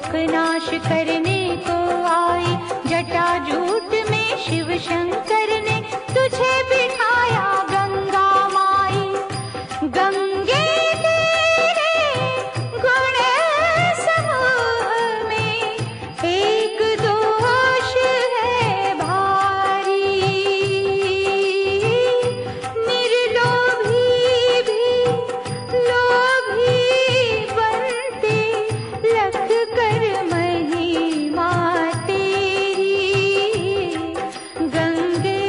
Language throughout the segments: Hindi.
शोक नाश करने को आई। जटाजूट में शिव शंकर ने तुझे बिठाया गंगा माई। गंगे तेरे गुण समूह में एक दोष है भारी। निर्लोभी भी लोभी बनते लख कर महिमा तेरी। गंगे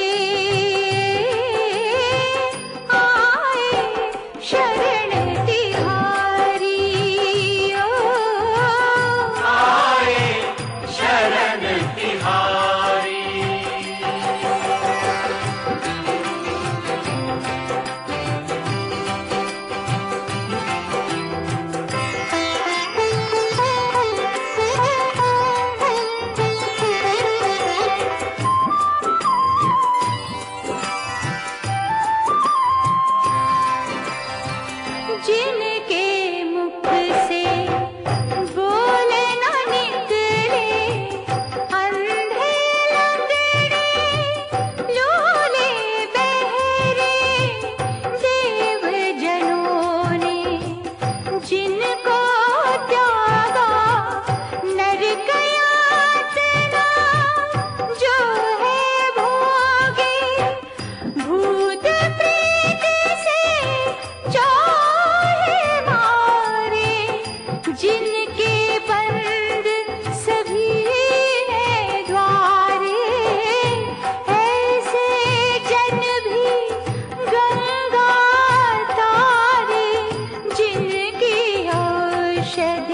आए शरण तिहारी। आए शरण तिहारी। जिनके मुख से बोल न निकले अंधे लंगड़े लूले बहरे। देव जनों ने जिनको त्यागा नर यातना जो है भोगे। भूत प्रेत से चाहे मारे जिनके बंद सभी है द्वारे। ऐसे जन भी गंगा तारे जिनकी औषध